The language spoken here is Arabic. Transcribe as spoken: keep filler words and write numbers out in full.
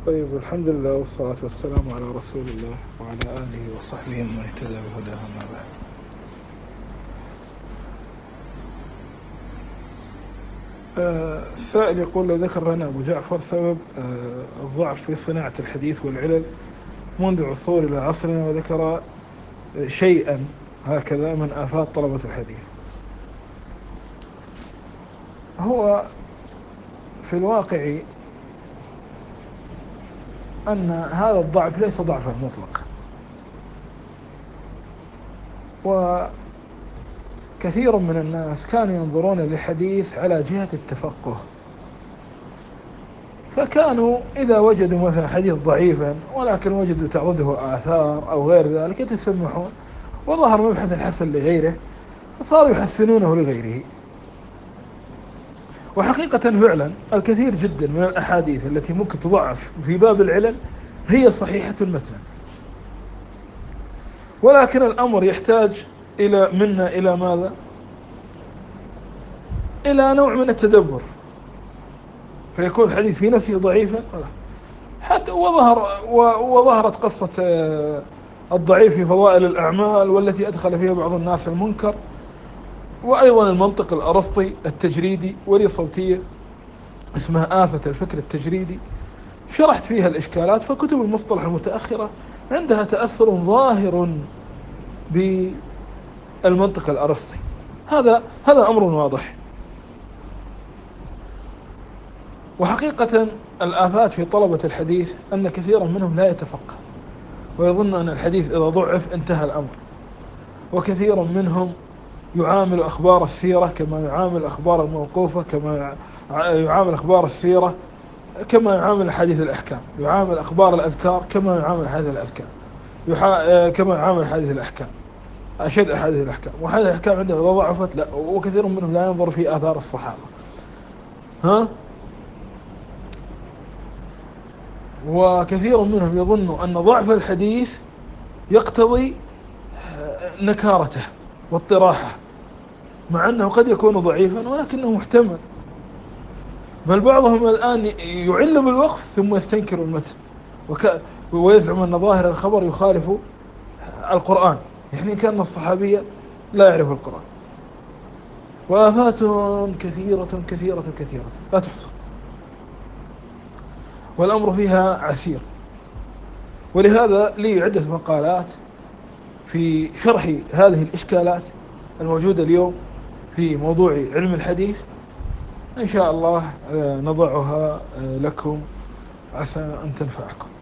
طيب، الحمد لله والصلاة والسلام على رسول الله وعلى آله وصحبه من اهتدى بهداه، ما بعد. آه، السائل يقول: لو ذكر لنا أبو جعفر سبب آه، الضعف في صناعة الحديث والعلل منذ عصور إلى عصرنا، وذكر آه، شيئا هكذا من آفات طلبة الحديث. هو في الواقع أن هذا الضعف ليس ضعفا مطلقا، وكثير من الناس كانوا ينظرون للحديث على جهة التفقه، فكانوا إذا وجدوا مثلا حديث ضعيفا ولكن وجدوا تعضده آثار أو غير ذلك يتسمحون، وظهر مبحث الحسن لغيره فصاروا يحسنونه لغيره. وحقيقة فعلا الكثير جدا من الأحاديث التي ممكن تضعف في باب العلل هي صحيحة المتن، ولكن الأمر يحتاج إلى منا إلى ماذا؟ إلى نوع من التدبر، فيكون الحديث في نفسه ضعيفا. حتى وظهر وظهرت قصة الضعيف في فضائل الأعمال والتي أدخل فيها بعض الناس المنكر، وأيضا المنطق الأرسطي التجريدي، ولي صوتية اسمها آفة الفكر التجريدي شرحت فيها الإشكالات. فكتب المصطلح المتأخرة عندها تأثر ظاهر بالمنطق الأرسطي. هذا هذا أمر واضح. وحقيقة الآفات في طلبة الحديث أن كثيرا منهم لا يتفقه ويظن أن الحديث إذا ضعف انتهى الأمر، وكثير منهم يعامل أخبار السيرة كما يعامل أخبار الموقوفة، كما يعامل أخبار السيرة كما يعامل أحاديث الأحكام، يعامل أخبار الأذكار كما يعامل أحاديث الأذكار، يحا... كما يعامل أحاديث الأحكام، أشد أحاديث الأحكام. وأحاديث الأحكام عندهم إذا ضعفت لا، وكثير منهم لا ينظر في آثار الصحابة. ها وكثير منهم يظن أن ضعف الحديث يقتضي نكارته واضطراحه، مع أنه قد يكون ضعيفا ولكنه محتمل. بل بعضهم الآن يعل بالوقف ثم يستنكر المتن وك... ويزعم أن ظاهر الخبر يخالف القرآن، يعني كأن الصحابية لا يعرف القرآن. وآفات كثيرة كثيرة كثيرة لا تحصى، والأمر فيها عسير. ولهذا لي عدة مقالات في شرح هذه الإشكالات الموجودة اليوم في موضوع علم الحديث، إن شاء الله نضعها لكم عسى أن تنفعكم.